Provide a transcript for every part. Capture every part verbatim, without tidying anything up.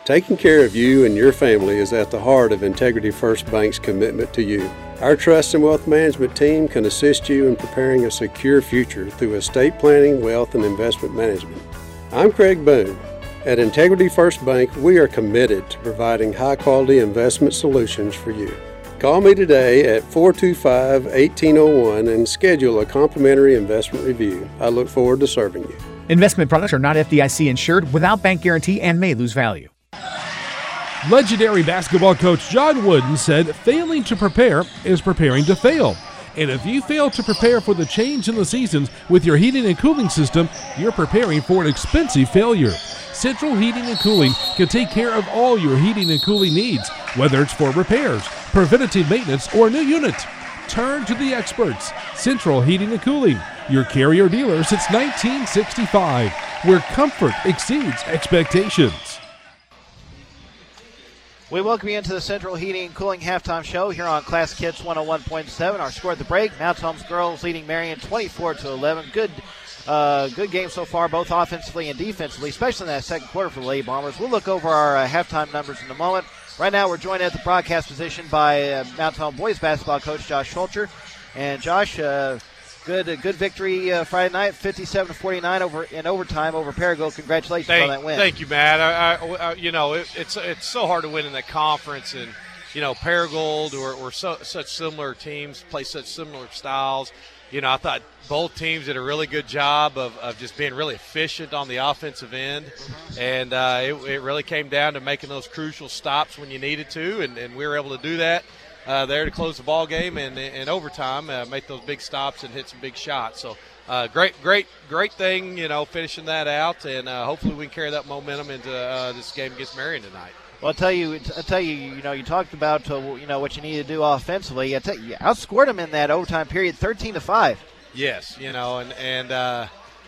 Taking care of you and your family is at the heart of Integrity First Bank's commitment to you. Our trust and wealth management team can assist you in preparing a secure future through estate planning, wealth, and investment management. I'm Craig Boone. At Integrity First Bank, we are committed to providing high-quality investment solutions for you. Call me today at four two five, one eight zero one and schedule a complimentary investment review. I look forward to serving you. Investment products are not F D I C insured, without bank guarantee, and may lose value. Legendary basketball coach John Wooden said failing to prepare is preparing to fail. And if you fail to prepare for the change in the seasons with your heating and cooling system, you're preparing for an expensive failure. Central Heating and Cooling can take care of all your heating and cooling needs, whether it's for repairs, preventative maintenance, or a new unit. Turn to the experts. Central Heating and Cooling, your carrier dealer since nineteen sixty-five, where comfort exceeds expectations. We welcome you into the Central Heating and Cooling halftime show here on Classic Hits one oh one point seven. Our score at the break, Mount Holmes girls leading Marion twenty-four to eleven. Good uh, good game so far, both offensively and defensively, especially in that second quarter for the Lady Bombers. We'll look over our uh, halftime numbers in a moment. Right now we're joined at the broadcast position by uh, Mount Holmes boys basketball coach Josh Schulcher. And Josh, uh, good uh, good victory uh, Friday night, fifty-seven to forty-nine over in overtime over Paragould. Congratulations thank, on that win. Thank you, Matt. I, I, I, you know, it, it's it's so hard to win in that conference, and you know, Paragould or, or so, such similar teams play such similar styles. You know, I thought both teams did a really good job of, of just being really efficient on the offensive end, and uh, it, it really came down to making those crucial stops when you needed to, and, and we were able to do that. Uh, there to close the ball game and in overtime, uh, make those big stops and hit some big shots. So uh, great, great, great thing, you know, finishing that out, and uh, hopefully we can carry that momentum into uh, this game against Marion tonight. Well, I'll tell you, I tell you, you know, you talked about uh, you know what you need to do offensively. I tell you, you outscored them in that overtime period, thirteen to five. Yes, you know, and and. Uh,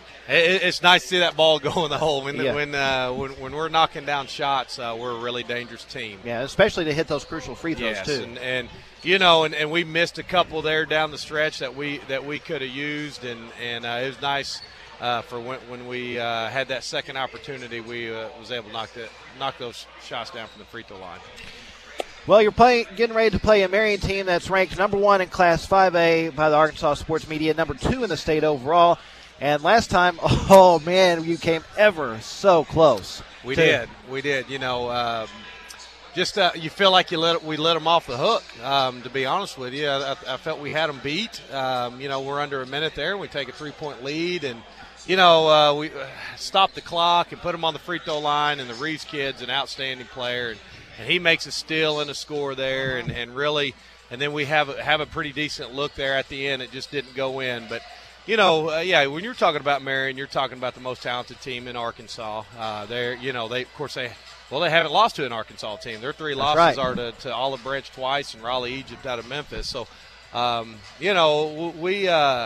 It, it's nice to see that ball go in the hole. When yeah. when, uh, when when we're knocking down shots, uh, we're a really dangerous team. Yeah, especially to hit those crucial free throws yes, too. And, and you know, and, and we missed a couple there down the stretch that we that we could have used, and and uh, it was nice uh, for when when we uh, had that second opportunity, we uh, was able to knock that knock those shots down from the free throw line. Well, you're playing, getting ready to play a Marion team that's ranked number one in Class five A by the Arkansas Sports Media, number two in the state overall. And last time, oh, man, you came ever so close. We to, did. We did. You know, um, just uh, you feel like you let we let them off the hook, um, to be honest with you. I, I felt we had them beat. Um, you know, we're under a minute there, and we take a three-point lead. And, you know, uh, we uh, stopped the clock and put them on the free throw line. And the Reeves kid's an outstanding player. And, and he makes a steal and a score there. And, and really, and then we have a, have a pretty decent look there at the end. It just didn't go in. But, You know, uh, yeah, when you're talking about Marion, you're talking about the most talented team in Arkansas. Uh, they're, you know, they, of course, they, well, they haven't lost to an Arkansas team. Their three That's losses right. are to, to Olive Branch twice and Raleigh Egypt out of Memphis. So, um, you know, we, uh,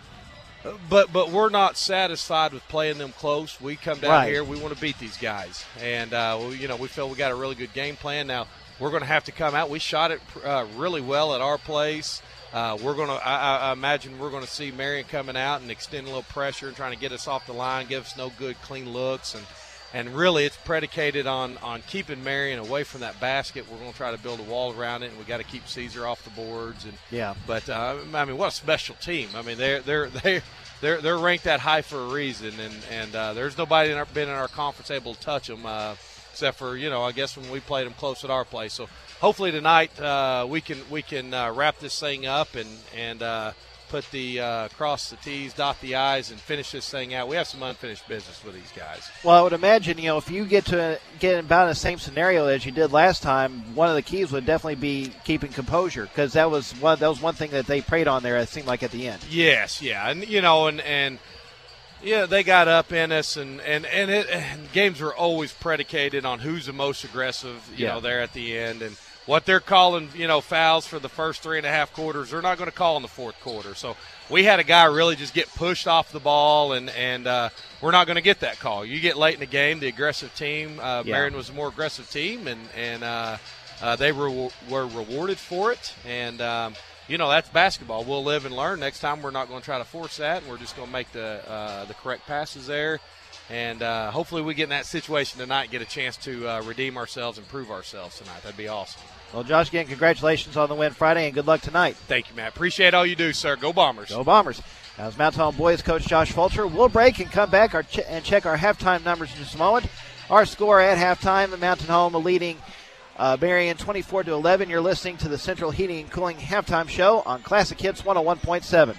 but but we're not satisfied with playing them close. We come down right. here, we want to beat these guys. And, uh, we, you know, we feel we got a really good game plan. Now, we're going to have to come out. We shot it uh, really well at our place. Uh, we're going to, I, I imagine we're going to see Marion coming out and extend a little pressure and trying to get us off the line, give us no good, clean looks. And, and really it's predicated on, on keeping Marion away from that basket. We're going to try to build a wall around it, and we got to keep Caesar off the boards. And yeah. But, uh, I mean, what a special team. I mean, they're, they're, they're, they're, they're ranked that high for a reason. And, and uh, there's nobody in our, been in our conference able to touch them uh, except for, you know, I guess when we played them close at our place. So, hopefully tonight uh, we can we can uh, wrap this thing up and and uh, put the uh, cross the T's, dot the I's, and finish this thing out. We have some unfinished business with these guys. Well, I would imagine, you know, if you get to get about the same scenario as you did last time, one of the keys would definitely be keeping composure, because that was one that was one thing that they preyed on there. It seemed like at the end. Yes, yeah, and you know, and and. Yeah, they got up in us, and and and, it, and games were always predicated on who's the most aggressive, you yeah. know, there at the end, and what they're calling, you know, fouls for the first three and a half quarters, they're not going to call in the fourth quarter. So we had a guy really just get pushed off the ball, and and uh, we're not going to get that call. You get late in the game, the aggressive team. Uh, yeah. Marion was a more aggressive team, and and uh, uh, they were were rewarded for it, and. Um, You know, that's basketball. We'll live and learn. Next time we're not going to try to force that, and we're just going to make the uh, the correct passes there. And uh, hopefully we get in that situation tonight and get a chance to uh, redeem ourselves and prove ourselves tonight. That'd be awesome. Well, Josh, again, congratulations on the win Friday, and good luck tonight. Thank you, Matt. Appreciate all you do, sir. Go Bombers. Go Bombers. Now, as Mountain Home boys coach Josh Fulcher, we'll break and come back our ch- and check our halftime numbers in just a moment. Our score at halftime, the Mountain Home leading uh, Marion twenty-four to eleven. You're listening to the Central Heating and Cooling halftime show on Classic Hits one oh one point seven.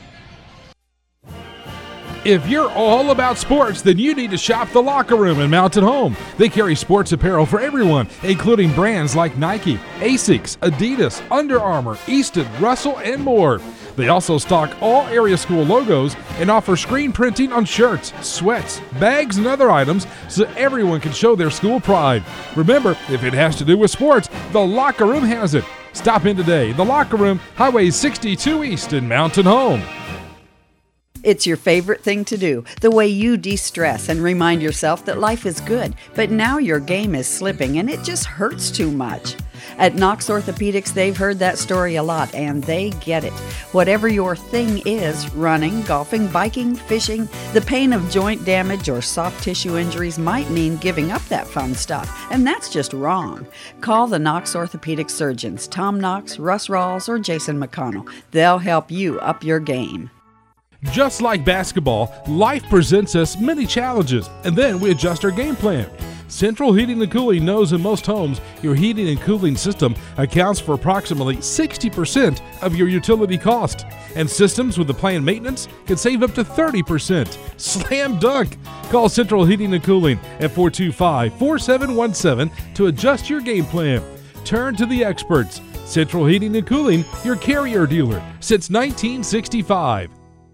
If you're all about sports, then you need to shop The Locker Room in Mountain Home. They carry sports apparel for everyone, including brands like Nike, Asics, Adidas, Under Armour, Easton, Russell, and more. They also stock all area school logos and offer screen printing on shirts, sweats, bags, and other items so everyone can show their school pride. Remember, if it has to do with sports, The Locker Room has it. Stop in today. The Locker Room, Highway sixty-two East in Mountain Home. It's your favorite thing to do, the way you de-stress and remind yourself that life is good, but now your game is slipping and it just hurts too much. At Knox Orthopedics, they've heard that story a lot, and they get it. Whatever your thing is, running, golfing, biking, fishing, the pain of joint damage or soft tissue injuries might mean giving up that fun stuff, and that's just wrong. Call the Knox Orthopedic surgeons, Tom Knox, Russ Rawls, or Jason McConnell. They'll help you up your game. Just like basketball, life presents us many challenges, and then we adjust our game plan. Central Heating and Cooling knows in most homes, your heating and cooling system accounts for approximately sixty percent of your utility cost. And systems with the planned maintenance can save up to thirty percent. Slam dunk! Call Central Heating and Cooling at four two five, four seven one seven to adjust your game plan. Turn to the experts. Central Heating and Cooling, your Carrier dealer since nineteen sixty-five.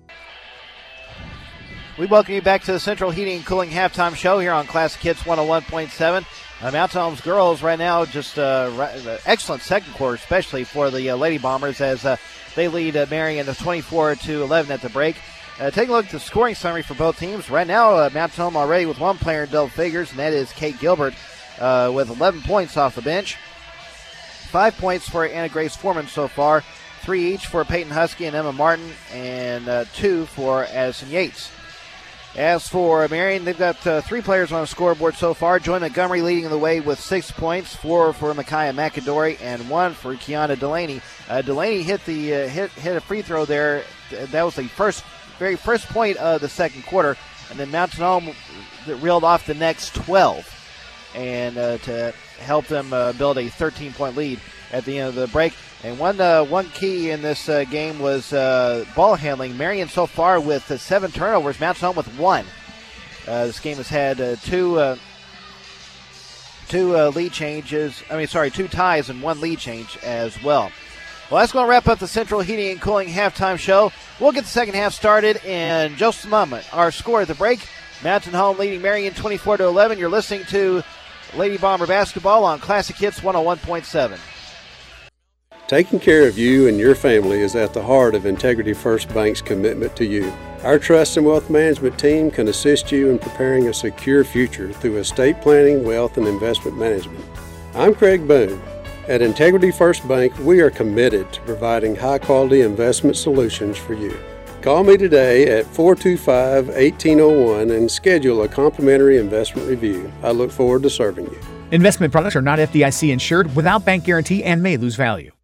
We welcome you back to the Central Heating and Cooling halftime show here on Classic Hits one oh one point seven. Uh, Mountain Home's girls right now just uh, right, excellent second quarter, especially for the uh, Lady Bombers as uh, they lead uh, Marion twenty-four to eleven at the break. Uh, take a look at the scoring summary for both teams. Right now, uh, Mountain Home already with one player in double figures, and that is Kate Gilbert uh, with eleven points off the bench. Five points for Anna Grace Foreman so far, three each for Peyton Husky and Emma Martin, and uh, two for Addison Yates. As for Marion, they've got uh, three players on the scoreboard so far. Joy Montgomery leading the way with six points, four for Micaiah McAdory, and one for Kiana Delaney. Uh, Delaney hit the uh, hit hit a free throw there. That was the first, very first point of the second quarter, and then Mountain Home reeled off the next twelve, and uh, to help them uh, build a thirteen-point lead at the end of the break. And one uh, one key in this uh, game was uh, ball handling. Marion so far with uh, seven turnovers, Mountain Home with one. Uh, this game has had uh, two uh, two uh, lead changes. I mean, sorry, two ties and one lead change as well. Well, that's going to wrap up the Central Heating and Cooling halftime show. We'll get the second half started in just a moment. Our score at the break: Mountain Home leading Marion twenty-four to eleven. You're listening to Lady Bomber basketball on Classic Hits one oh one point seven. Taking care of you and your family is at the heart of Integrity First Bank's commitment to you. Our Trust and Wealth Management team can assist you in preparing a secure future through estate planning, wealth, and investment management. I'm Craig Boone. At Integrity First Bank, we are committed to providing high-quality investment solutions for you. Call me today at four two five, one eight zero one and schedule a complimentary investment review. I look forward to serving you. Investment products are not F D I C insured, without bank guarantee, and may lose value.